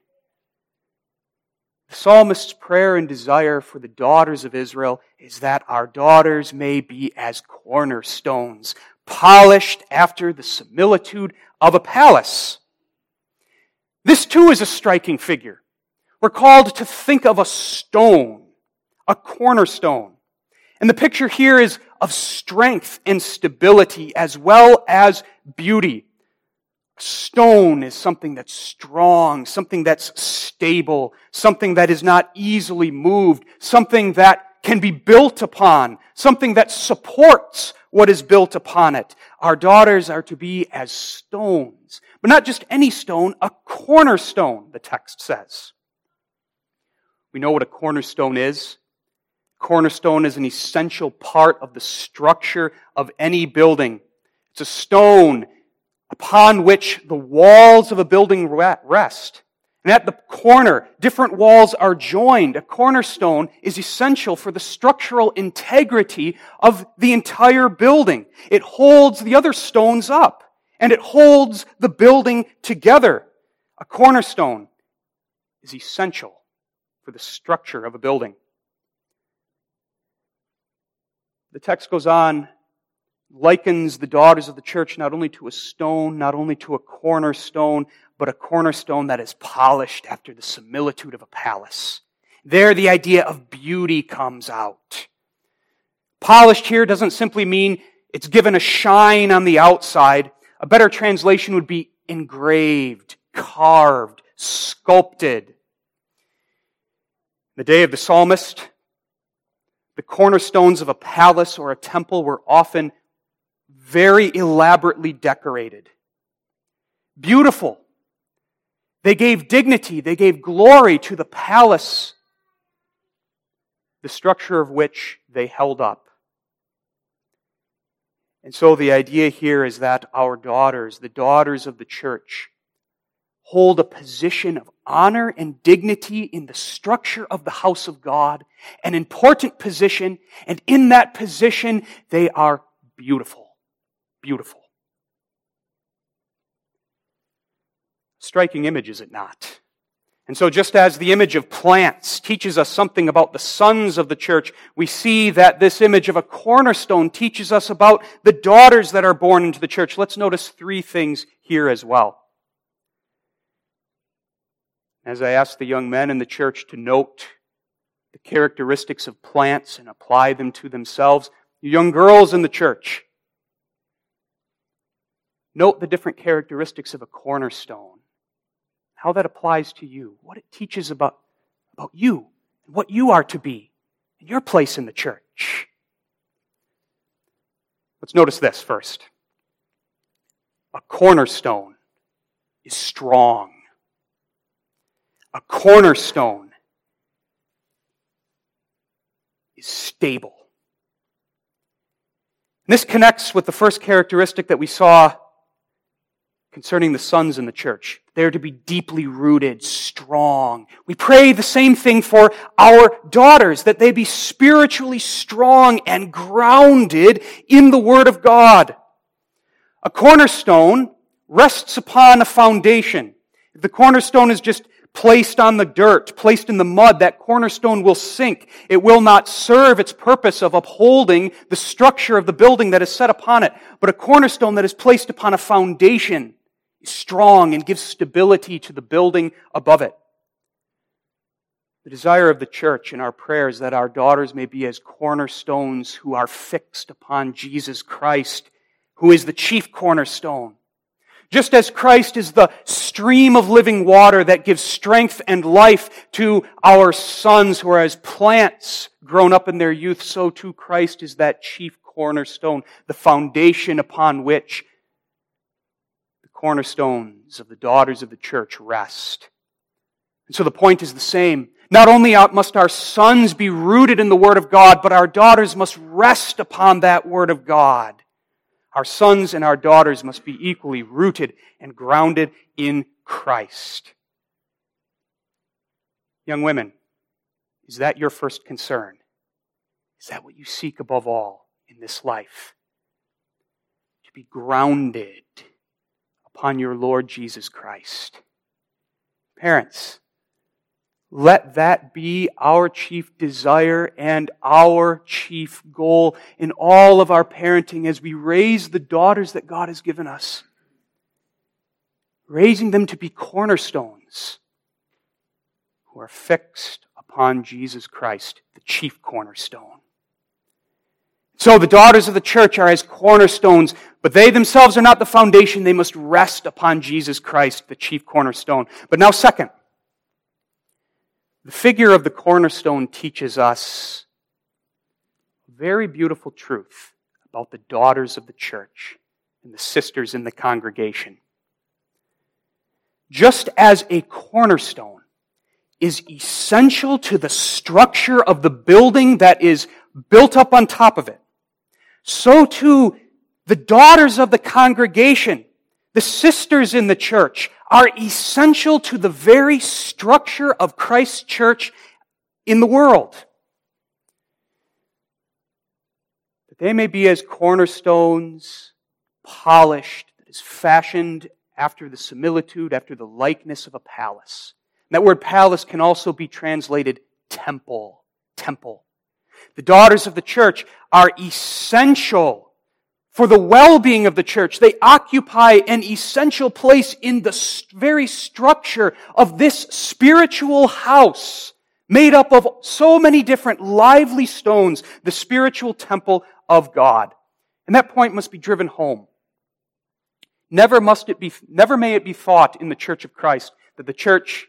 The psalmist's prayer and desire for the daughters of Israel is that our daughters may be as cornerstones, polished after the similitude of a palace. This too is a striking figure. We're called to think of a stone, a cornerstone. And the picture here is of strength and stability as well as beauty. Stone is something that's strong, something that's stable, something that is not easily moved, something that can be built upon, something that supports what is built upon it. Our daughters are to be as stones, but not just any stone, a cornerstone, the text says. We know what a cornerstone is. Cornerstone is an essential part of the structure of any building. It's a stone upon which the walls of a building rest. And at the corner, different walls are joined. A cornerstone is essential for the structural integrity of the entire building. It holds the other stones up, and it holds the building together. A cornerstone is essential for the structure of a building. The text goes on, likens the daughters of the church not only to a stone, not only to a cornerstone, but a cornerstone that is polished after the similitude of a palace. There the idea of beauty comes out. Polished here doesn't simply mean it's given a shine on the outside. A better translation would be engraved, carved, sculpted. The day of the psalmist, the cornerstones of a palace or a temple were often very elaborately decorated. Beautiful. They gave dignity, they gave glory to the palace, the structure of which they held up. And so the idea here is that our daughters, the daughters of the church, hold a position of honor and dignity in the structure of the house of God, an important position, and in that position they are beautiful. Beautiful. Striking image, is it not? And so just as the image of plants teaches us something about the sons of the church, we see that this image of a cornerstone teaches us about the daughters that are born into the church. Let's notice three things here as well. As I asked the young men in the church to note the characteristics of plants and apply them to themselves, you young girls in the church, note the different characteristics of a cornerstone, how that applies to you, what it teaches about, about you, and what you are to be, and your place in the church. Let's notice this first. A cornerstone is strong. A cornerstone is stable. And this connects with the first characteristic that we saw concerning the sons in the church. They're to be deeply rooted, strong. We pray the same thing for our daughters, that they be spiritually strong and grounded in the Word of God. A cornerstone rests upon a foundation. If the cornerstone is just placed on the dirt, placed in the mud, that cornerstone will sink. It will not serve its purpose of upholding the structure of the building that is set upon it. But a cornerstone that is placed upon a foundation is strong and gives stability to the building above it. The desire of the church in our prayers is that our daughters may be as cornerstones who are fixed upon Jesus Christ, who is the chief cornerstone. Just as Christ is the stream of living water that gives strength and life to our sons who are as plants grown up in their youth, so too Christ is that chief cornerstone, the foundation upon which the cornerstones of the daughters of the church rest. And so the point is the same. Not only must our sons be rooted in the Word of God, but our daughters must rest upon that Word of God. Our sons and our daughters must be equally rooted and grounded in Christ. Young women, is that your first concern? Is that what you seek above all in this life? To be grounded upon your Lord Jesus Christ. Parents, let that be our chief desire and our chief goal in all of our parenting as we raise the daughters that God has given us. Raising them to be cornerstones who are fixed upon Jesus Christ, the chief cornerstone. So the daughters of the church are as cornerstones, but they themselves are not the foundation. They must rest upon Jesus Christ, the chief cornerstone. But now second, the figure of the cornerstone teaches us a very beautiful truth about the daughters of the church and the sisters in the congregation. Just as a cornerstone is essential to the structure of the building that is built up on top of it, so too the daughters of the congregation, the sisters in the church, are essential to the very structure of Christ's church in the world. That they may be as cornerstones, polished, that is fashioned after the similitude, after the likeness of a palace. And that word palace can also be translated temple. Temple. The daughters of the church are essential for the well-being of the church. They occupy an essential place in the very structure of this spiritual house, made up of so many different lively stones, the spiritual temple of God. And that point must be driven home. Never must it be, never may it be thought in the Church of Christ that the church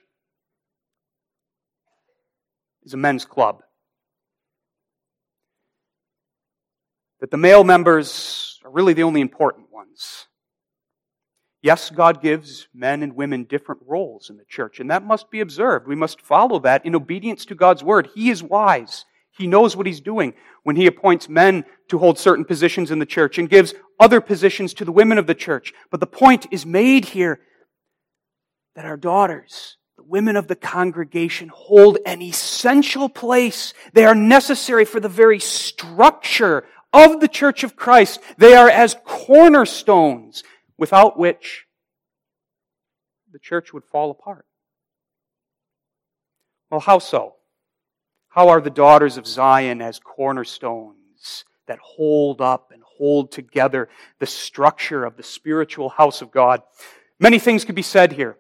is a men's club. That the male members are are really the only important ones. Yes, God gives men and women different roles in the church, and that must be observed. We must follow that in obedience to God's word. He is wise. He knows what He's doing when He appoints men to hold certain positions in the church and gives other positions to the women of the church. But the point is made here that our daughters, the women of the congregation, hold an essential place. They are necessary for the very structure of the church of Christ. They are as cornerstones, without which the church would fall apart. Well, how so? How are the daughters of Zion as cornerstones that hold up and hold together the structure of the spiritual house of God? Many things could be said here.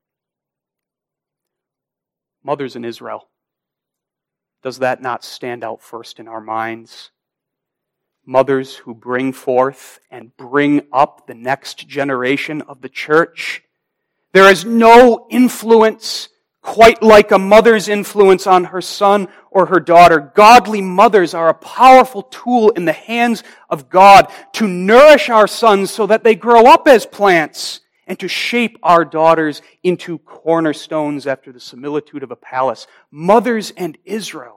Mothers in Israel. Does that not stand out first in our minds? Mothers who bring forth and bring up the next generation of the church. There is no influence quite like a mother's influence on her son or her daughter. Godly mothers are a powerful tool in the hands of God to nourish our sons so that they grow up as plants and to shape our daughters into cornerstones after the similitude of a palace. Mothers and Israel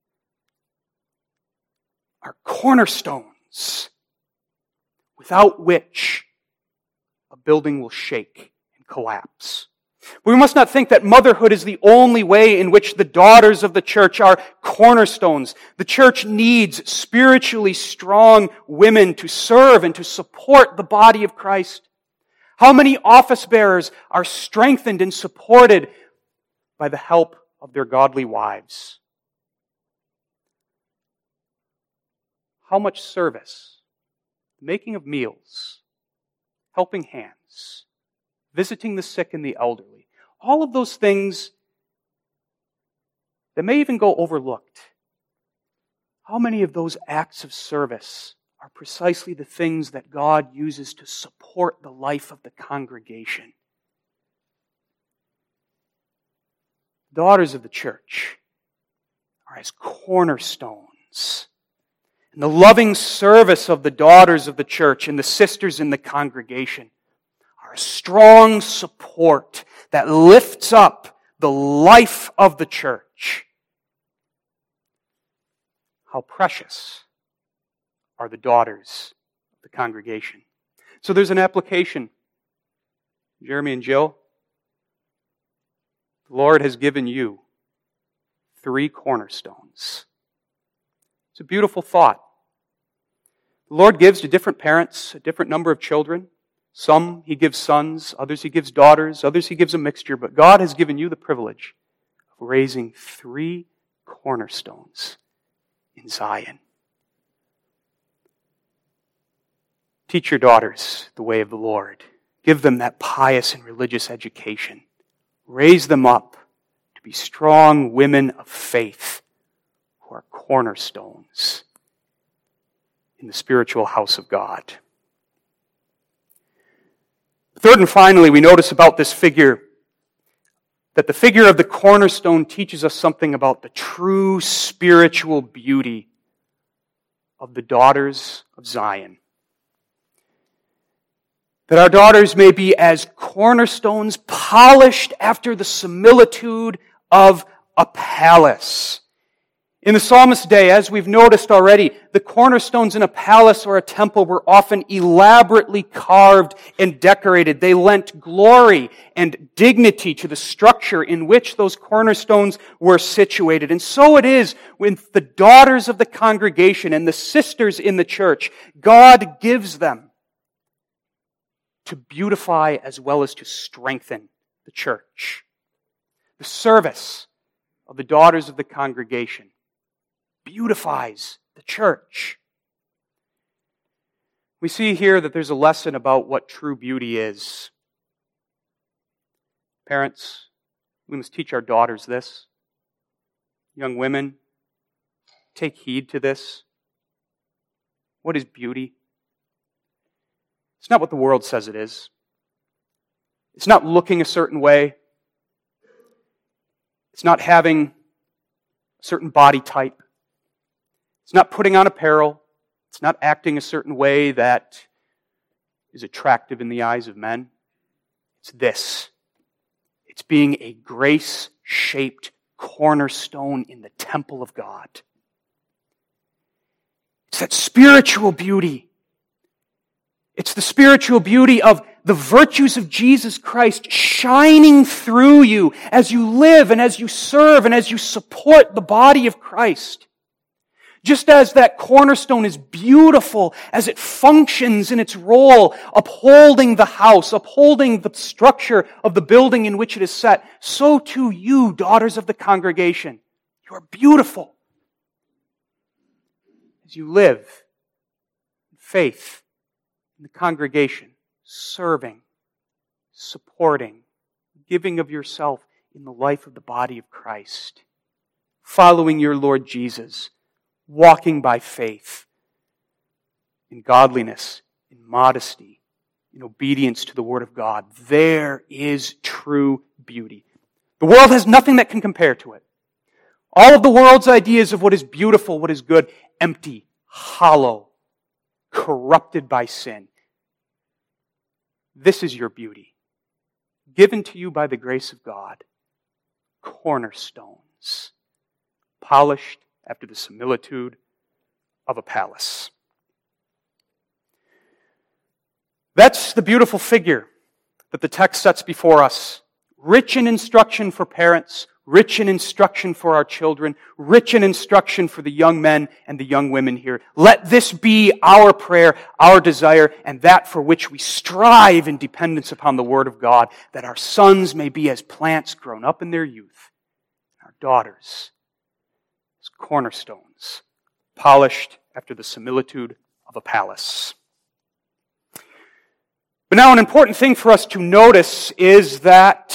are cornerstones without which a building will shake and collapse. We must not think that motherhood is the only way in which the daughters of the church are cornerstones. The church needs spiritually strong women to serve and to support the body of Christ. How many office bearers are strengthened and supported by the help of their godly wives? How much service, making of meals, helping hands, visiting the sick and the elderly, all of those things that may even go overlooked. How many of those acts of service are precisely the things that God uses to support the life of the congregation? Daughters of the church are as cornerstones. And the loving service of the daughters of the church and the sisters in the congregation are a strong support that lifts up the life of the church. How precious are the daughters of the congregation. So there's an application. Jeremy and Jill, the Lord has given you three cornerstones. It's a beautiful thought. The Lord gives to different parents a different number of children. Some He gives sons, others He gives daughters, others He gives a mixture. But God has given you the privilege of raising three cornerstones in Zion. Teach your daughters the way of the Lord. Give them that pious and religious education. Raise them up to be strong women of faith who are cornerstones in the spiritual house of God. Third and finally, we notice about this figure that the figure of the cornerstone teaches us something about the true spiritual beauty of the daughters of Zion. That our daughters may be as cornerstones polished after the similitude of a palace. In the psalmist's day, as we've noticed already, the cornerstones in a palace or a temple were often elaborately carved and decorated. They lent glory and dignity to the structure in which those cornerstones were situated. And so it is with the daughters of the congregation and the sisters in the church. God gives them to beautify as well as to strengthen the church. The service of the daughters of the congregation beautifies the church. We see here that there's a lesson about what true beauty is. Parents, we must teach our daughters this. Young women, take heed to this. What is beauty? It's not what the world says it is. It's not looking a certain way. It's not having a certain body type. It's not putting on apparel. It's not acting a certain way that is attractive in the eyes of men. It's this. It's being a grace-shaped cornerstone in the temple of God. It's that spiritual beauty. It's the spiritual beauty of the virtues of Jesus Christ shining through you as you live and as you serve and as you support the body of Christ. Just as that cornerstone is beautiful as it functions in its role, upholding the house, upholding the structure of the building in which it is set, so too you, daughters of the congregation, you are beautiful as you live in faith in the congregation, serving, supporting, giving of yourself in the life of the body of Christ, following your Lord Jesus, walking by faith, in godliness, in modesty, in obedience to the Word of God. There is true beauty. The world has nothing that can compare to it. All of the world's ideas of what is beautiful, what is good, empty, hollow, corrupted by sin. This is your beauty, given to you by the grace of God. Cornerstones, polished after the similitude of a palace. That's the beautiful figure that the text sets before us. Rich in instruction for parents, rich in instruction for our children, rich in instruction for the young men and the young women here. Let this be our prayer, our desire, and that for which we strive in dependence upon the Word of God, that our sons may be as plants grown up in their youth, our daughters as cornerstones, polished after the similitude of a palace. But now an important thing for us to notice is that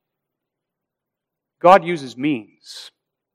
God uses means.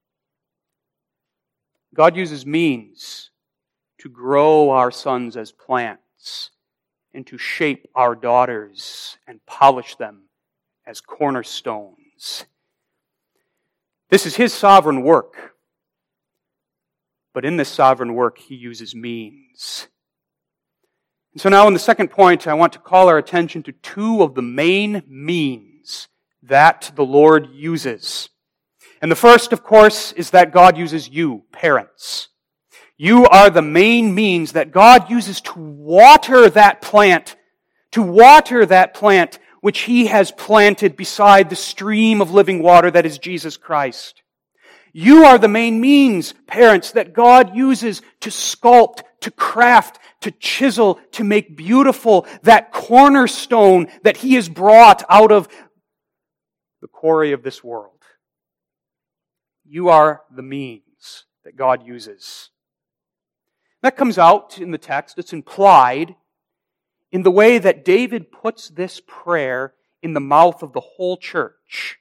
God uses means to grow our sons as plants and to shape our daughters and polish them as cornerstones. This is His sovereign work. But in this sovereign work, He uses means. And so now in the second point, I want to call our attention to two of the main means that the Lord uses. And the first, of course, is that God uses you, parents. You are the main means that God uses to water that plant, to water that plant which He has planted beside the stream of living water that is Jesus Christ. You are the main means, parents, that God uses to sculpt, to craft, to chisel, to make beautiful that cornerstone that He has brought out of the quarry of this world. You are the means that God uses. That comes out in the text. It's implied in the way that David puts this prayer in the mouth of the whole church.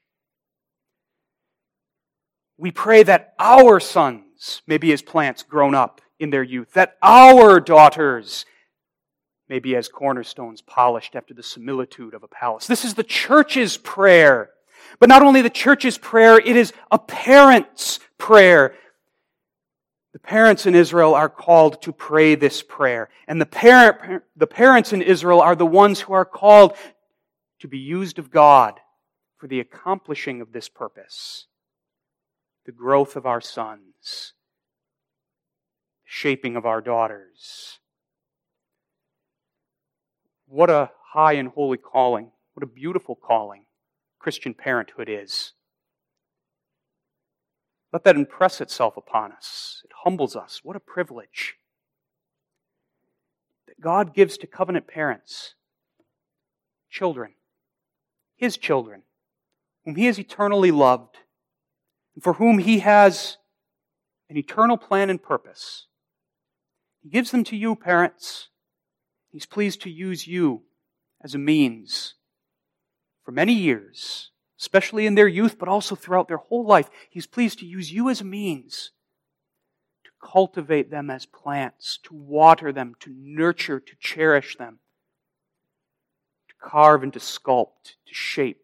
We pray that our sons may be as plants grown up in their youth, that our daughters may be as cornerstones polished after the similitude of a palace. This is the church's prayer. But not only the church's prayer, it is a parent's prayer. The parents in Israel are called to pray this prayer. And the parent, the parents in Israel are the ones who are called to be used of God for the accomplishing of this purpose. The growth of our sons, the shaping of our daughters. What a high and holy calling. What a beautiful calling Christian parenthood is. Let that impress itself upon us. It humbles us. What a privilege that God gives to covenant parents, children, His children, whom He has eternally loved, and for whom He has an eternal plan and purpose. He gives them to you, parents. He's pleased to use you as a means for many years, especially in their youth, but also throughout their whole life. He's pleased to use you as a means to cultivate them as plants, to water them, to nurture, to cherish them, to carve and to sculpt, to shape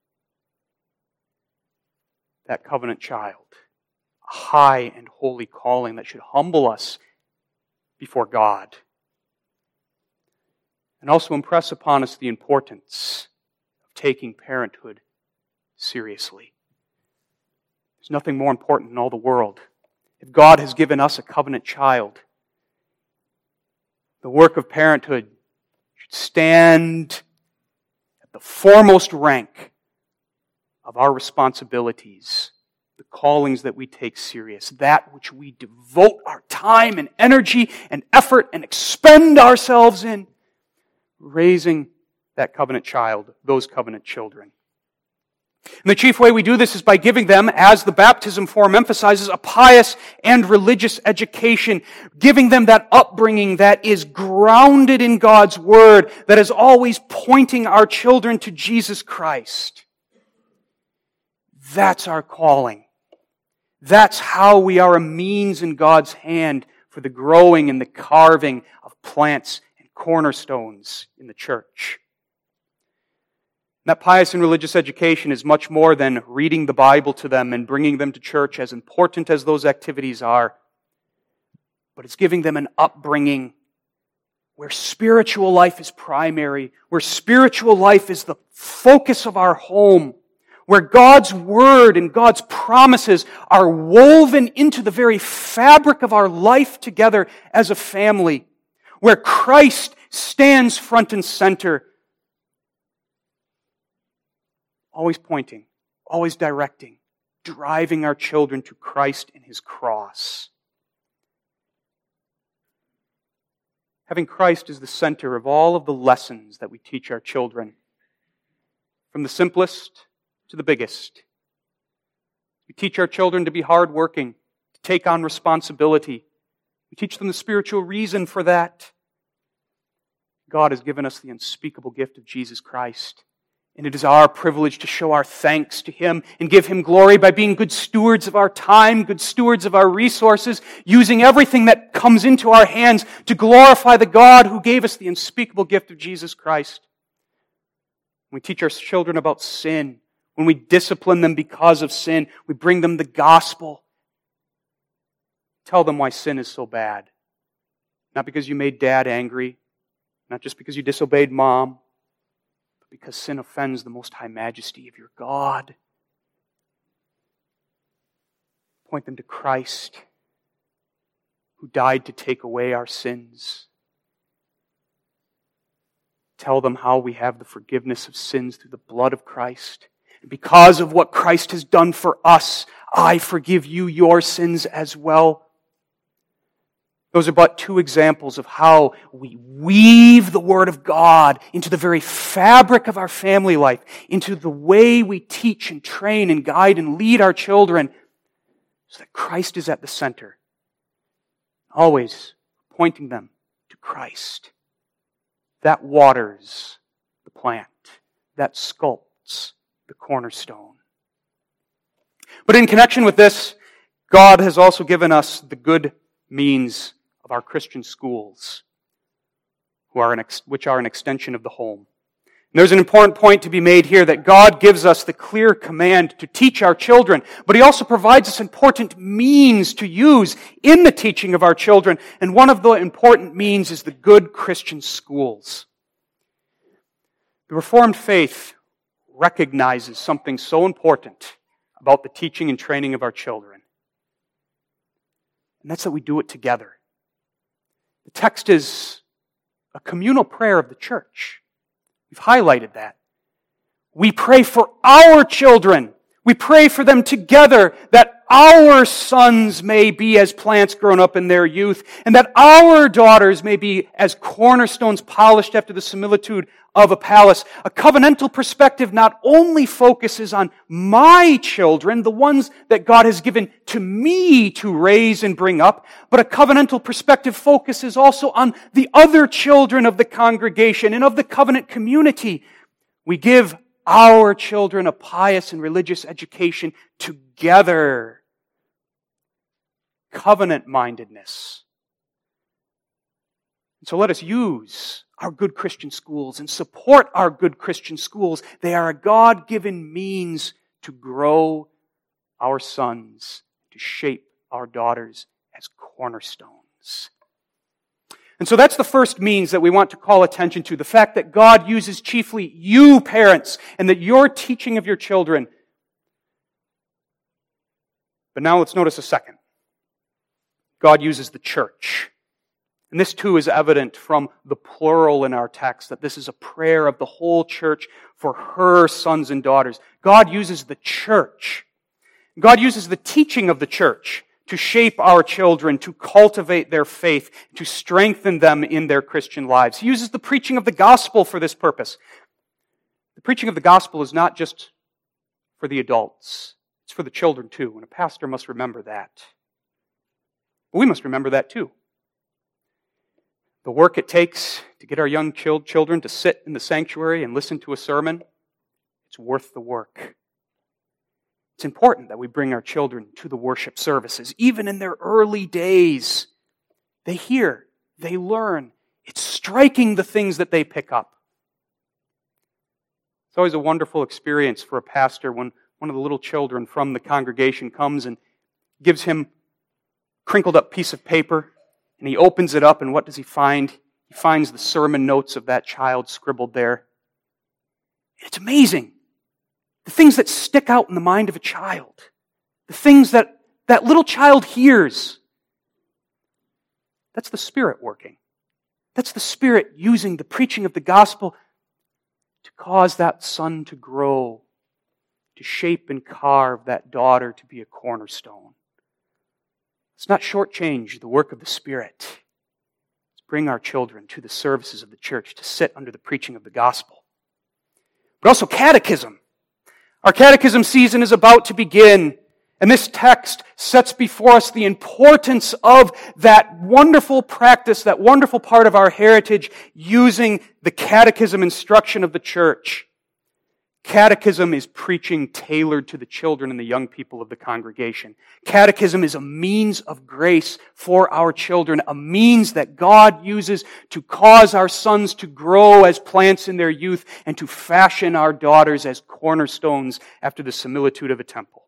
that covenant child. A high and holy calling that should humble us before God. And also impress upon us the importance of taking parenthood seriously. There's nothing more important in all the world. If God has given us a covenant child, the work of parenthood should stand at the foremost rank of our responsibilities, the callings that we take serious, that which we devote our time and energy and effort and expend ourselves in, raising that covenant child, those covenant children. And the chief way we do this is by giving them, as the baptism form emphasizes, a pious and religious education, giving them that upbringing that is grounded in God's Word, that is always pointing our children to Jesus Christ. That's our calling. That's how we are a means in God's hand for the growing and the carving of plants and cornerstones in the church. That pious and religious education is much more than reading the Bible to them and bringing them to church, as important as those activities are. But it's giving them an upbringing where spiritual life is primary, where spiritual life is the focus of our home, where God's Word and God's promises are woven into the very fabric of our life together as a family, where Christ stands front and center, always pointing, always directing, driving our children to Christ and His cross. Having Christ as the center of all of the lessons that we teach our children, from the simplest to the biggest. We teach our children to be hardworking, to take on responsibility. We teach them the spiritual reason for that. God has given us the unspeakable gift of Jesus Christ. And it is our privilege to show our thanks to Him and give Him glory by being good stewards of our time, good stewards of our resources, using everything that comes into our hands to glorify the God who gave us the unspeakable gift of Jesus Christ. We teach our children about sin. When we discipline them because of sin, we bring them the gospel. Tell them why sin is so bad. Not because you made dad angry, not just because you disobeyed mom, because sin offends the most high majesty of your God. Point them to Christ, who died to take away our sins. Tell them how we have the forgiveness of sins through the blood of Christ. And because of what Christ has done for us, I forgive you your sins as well. Those are but two examples of how we weave the Word of God into the very fabric of our family life, into the way we teach and train and guide and lead our children, so that Christ is at the center. Always pointing them to Christ. That waters the plant. That sculpts the cornerstone. But in connection with this, God has also given us the good means of our Christian schools, who are an ex- which are an extension of the home. And there's an important point to be made here, that God gives us the clear command to teach our children, but He also provides us important means to use in the teaching of our children. And one of the important means is the good Christian schools. The Reformed faith recognizes something so important about the teaching and training of our children. And that's that we do it together. The text is a communal prayer of the church. We've highlighted that. We pray for our children. We pray for them together, that our sons may be as plants grown up in their youth, and that our daughters may be as cornerstones polished after the similitude of a palace. A covenantal perspective not only focuses on my children, the ones that God has given to me to raise and bring up, but a covenantal perspective focuses also on the other children of the congregation and of the covenant community. We give our children a pious and religious education together. Covenant-mindedness. So let us use our good Christian schools and support our good Christian schools. They are a God-given means to grow our sons, to shape our daughters as cornerstones. And so that's the first means that we want to call attention to, the fact that God uses chiefly you, parents, and that you're teaching of your children. But now let's notice a second. God uses the church. And this too is evident from the plural in our text, that this is a prayer of the whole church for her sons and daughters. God uses the church. God uses the teaching of the church to shape our children, to cultivate their faith, to strengthen them in their Christian lives. He uses the preaching of the gospel for this purpose. The preaching of the gospel is not just for the adults. It's for the children too, and a pastor must remember that. But we must remember that too. The work it takes to get our young children to sit in the sanctuary and listen to a sermon, it's worth the work. It's important that we bring our children to the worship services, even in their early days. They hear, they learn. It's striking the things that they pick up. It's always a wonderful experience for a pastor when one of the little children from the congregation comes and gives him a crinkled up piece of paper, and he opens it up, and what does he find? He finds the sermon notes of that child scribbled there. It's amazing. The things that stick out in the mind of a child. The things that that little child hears. That's the Spirit working. That's the Spirit using the preaching of the gospel to cause that son to grow, to shape and carve that daughter to be a cornerstone. Let's not shortchange the work of the Spirit. Let's bring our children to the services of the church to sit under the preaching of the gospel. But also catechism. Our catechism season is about to begin, and this text sets before us the importance of that wonderful practice, that wonderful part of our heritage, using the catechism instruction of the church. Catechism is preaching tailored to the children and the young people of the congregation. Catechism is a means of grace for our children, a means that God uses to cause our sons to grow as plants in their youth and to fashion our daughters as cornerstones after the similitude of a temple.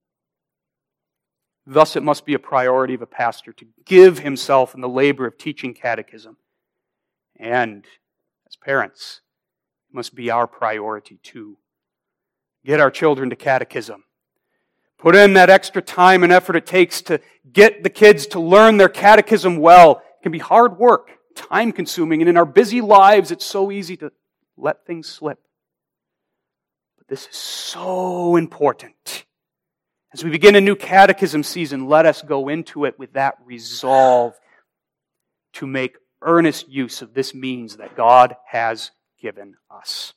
Thus, it must be a priority of a pastor to give himself in the labor of teaching catechism. And as parents, it must be our priority too. Get our children to catechism. Put in that extra time and effort it takes to get the kids to learn their catechism well. It can be hard work, time-consuming, and in our busy lives, it's so easy to let things slip. But this is so important. As we begin a new catechism season, let us go into it with that resolve to make earnest use of this means that God has given us.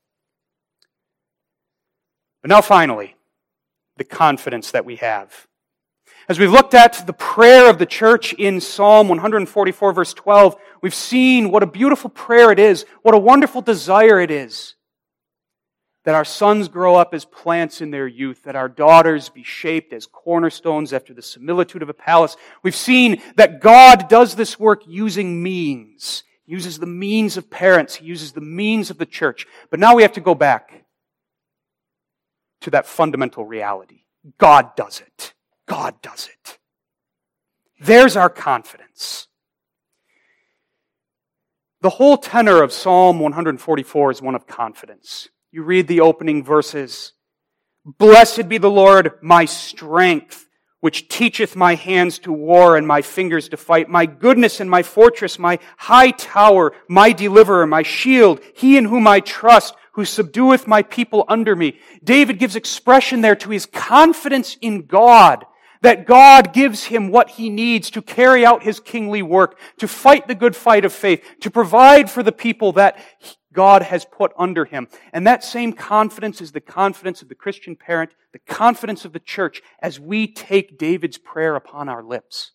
But now finally, the confidence that we have. As we've looked at the prayer of the church in Psalm one forty-four, verse twelve, we've seen what a beautiful prayer it is, what a wonderful desire it is, that our sons grow up as plants in their youth, that our daughters be shaped as cornerstones after the similitude of a palace. We've seen that God does this work using means. He uses the means of parents. He uses the means of the church. But now we have to go back to that fundamental reality. God does it. God does it. There's our confidence. The whole tenor of Psalm one forty-four is one of confidence. You read the opening verses. Blessed be the Lord, my strength, which teacheth my hands to war and my fingers to fight, my goodness and my fortress, my high tower, my deliverer, my shield, he in whom I trust, who subdueth my people under me. David gives expression there to his confidence in God, that God gives him what he needs to carry out his kingly work, to fight the good fight of faith, to provide for the people that God has put under him. And that same confidence is the confidence of the Christian parent, the confidence of the church as we take David's prayer upon our lips.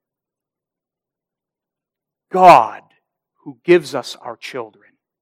God, who gives us our children,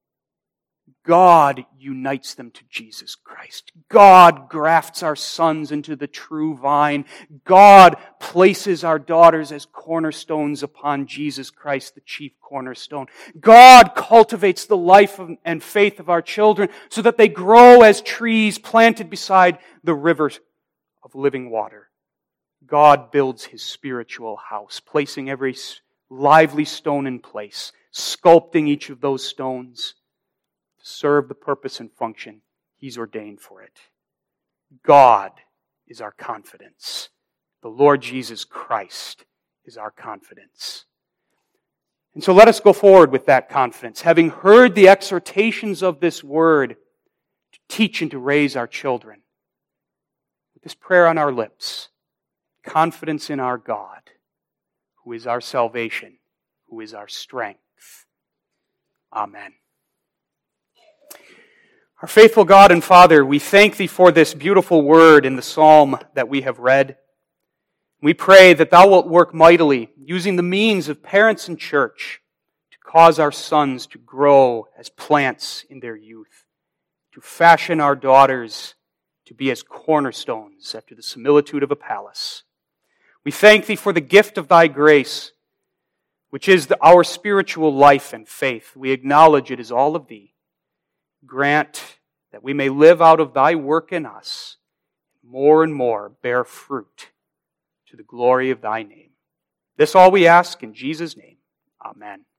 God unites them to Jesus Christ. God grafts our sons into the true vine. God places our daughters as cornerstones upon Jesus Christ, the chief cornerstone. God cultivates the life and faith of our children so that they grow as trees planted beside the rivers of living water. God builds His spiritual house, placing every lively stone in place, sculpting each of those stones to serve the purpose and function He's ordained for it. God is our confidence. The Lord Jesus Christ is our confidence. And so let us go forward with that confidence, having heard the exhortations of this word to teach and to raise our children. With this prayer on our lips, confidence in our God, who is our salvation, who is our strength. Amen. Our faithful God and Father, we thank Thee for this beautiful word in the psalm that we have read. We pray that Thou wilt work mightily, using the means of parents and church, to cause our sons to grow as plants in their youth, to fashion our daughters to be as cornerstones after the similitude of a palace. We thank Thee for the gift of Thy grace, which is the, our spiritual life and faith. We acknowledge it is all of Thee. Grant that we may live out of Thy work in us, more and more bear fruit to the glory of Thy name. This all we ask in Jesus' name. Amen.